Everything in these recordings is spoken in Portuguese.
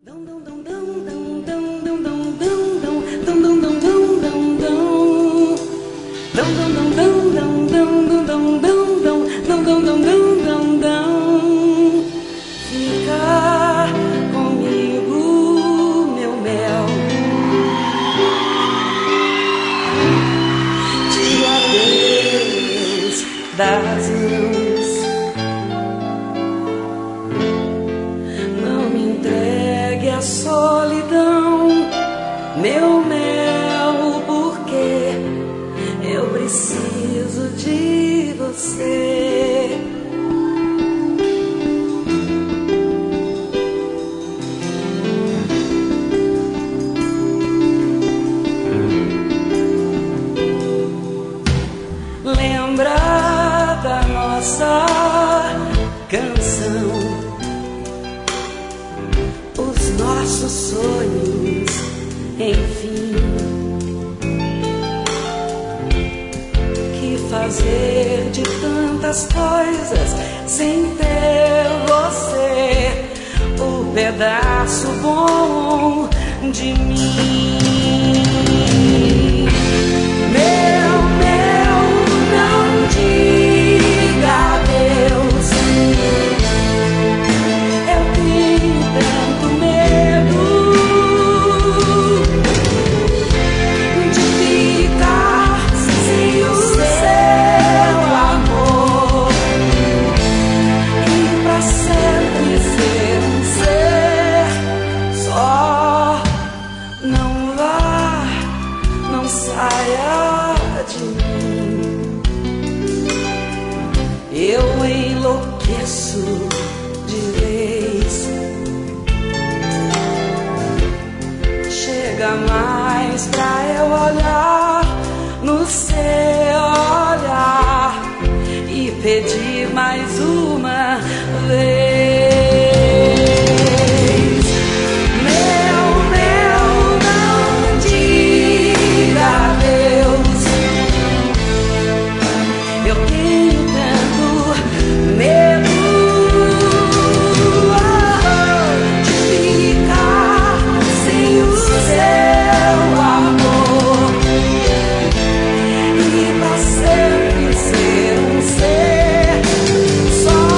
Fica comigo, meu mel. Tiro adeus das mãos. Não me entregue à solidão, meu mel, porque eu preciso de você. Lembra da nossa canção, os nossos sonhos, enfim. Que fazer de tantas coisas sem ter você, o pedaço bom de mim. Não diga adeus, eu tenho tanto medo de ficar sem o seu amor e pra sempre ser um ser só. Não vá, não saia de mim. Eu enlouqueço de vez. Chega mais pra eu olhar no seu olhar e pedir mais uma vez. Meu, não diga adeus. Eu tenho medo de ficar sem o seu amor e pra sempre ser um ser só.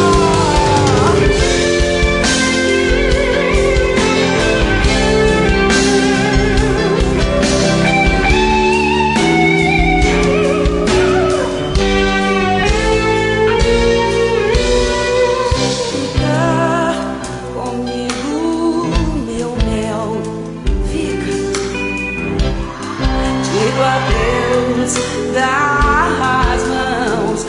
Adeus das mãos.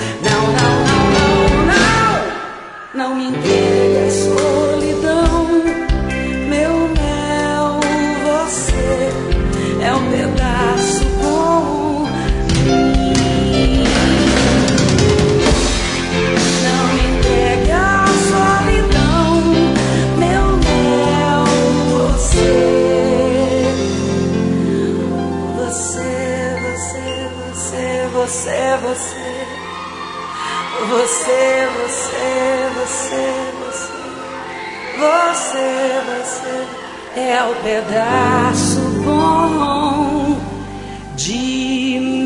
Não me entregue à solidão, meu mel, você é um pedaço bom de mim. Não me entregue à solidão, meu mel, você. Você é o pedaço bom de mim.